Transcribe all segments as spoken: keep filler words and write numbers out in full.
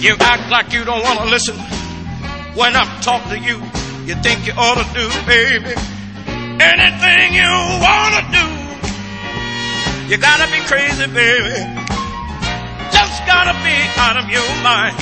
You act like you don't want to listen when I'm talking to you. You think you ought to do, baby, anything you want to do. You gotta be crazy, baby. Just gotta be out of your mind.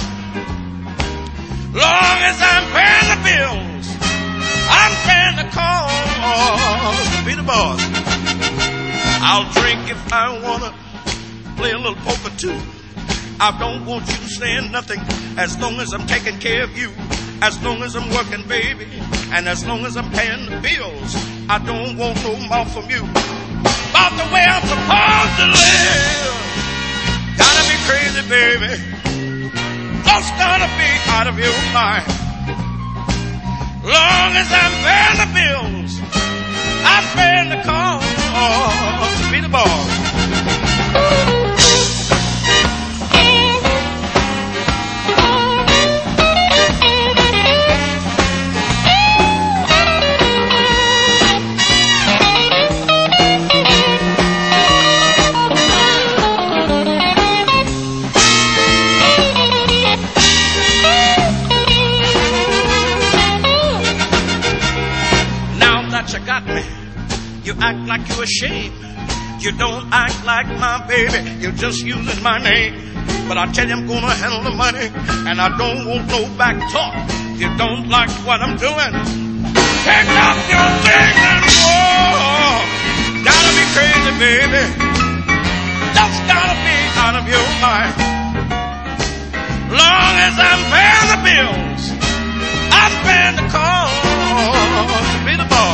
Long as I'm paying the bills, I'm paying the calls. Be the boss. I'll drink if I wanna, play a little poker too. I don't want you saying nothing as long as I'm taking care of you. As long as I'm working, baby, and as long as I'm paying the bills, I don't want no more from you. About the way I'm supposed to live. Gotta be crazy, baby. Just gotta be out of your mind. Long as I'm paying the bills, I'm paying the cost to be the boss. You got me. You act like you're ashamed. You don't act like my baby. You're just using my name. But I tell you I'm gonna handle the money, and I don't want no back talk. You don't like what I'm doing, pick up your things and walk. Gotta be crazy, baby. Just gotta be out of your mind. Long as I'm paying the bills, I'm paying the cost to be the boss.